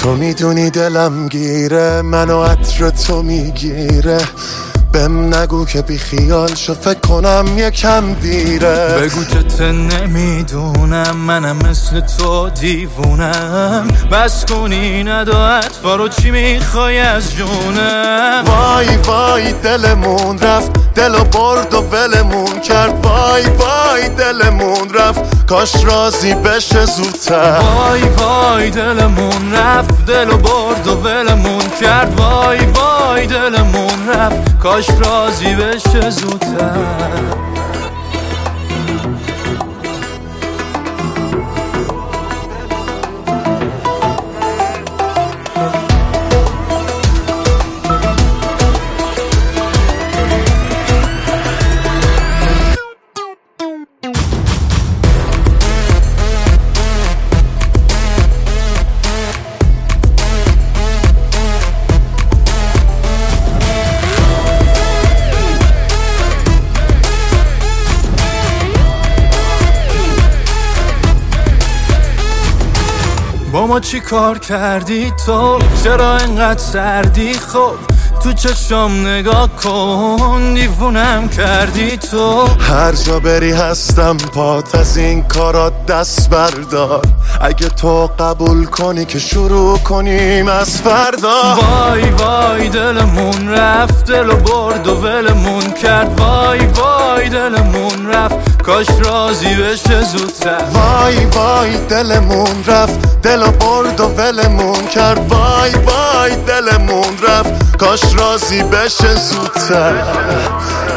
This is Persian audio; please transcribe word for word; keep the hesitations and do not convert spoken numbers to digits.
تو میدونی دلم گیره، منو عطر تو میگیره. بهم نگو که بی خیال شو، فکر کنم یکم دیره. بگو که ته نمیدونم منم مثل تو دیوونم. بس کنی ندا اطفا رو، چی میخوای از جونم؟ وای وای دلمون رفت، دلو برد و ولمون کرد. وای وای دلمون رفت، کاش راضی بشه زودتر. وای وای دلمون رفت، دلو برد و ولمون کرد. وای وای دلمون رفت، کاش راضی بشه زودتر. با ما چی کار کردی تو؟ چرا اینقدر سردی؟ خب تو چشم نگاه کن، دیوونم کردی تو. هر جا بری هستم پات، از این کارات دست بردار. اگه تو قبول کنی که شروع کنیم از فردا. وای وای دلمون رفت، دلو برد و ولمون کرد. وای وای دلمون رفت، کاش راضی بشه زودتر. وای وای دلمون رفت، دلو برد و ولمون کرد. وای وای دلمون رفت، کاش راضی بشه زودتر.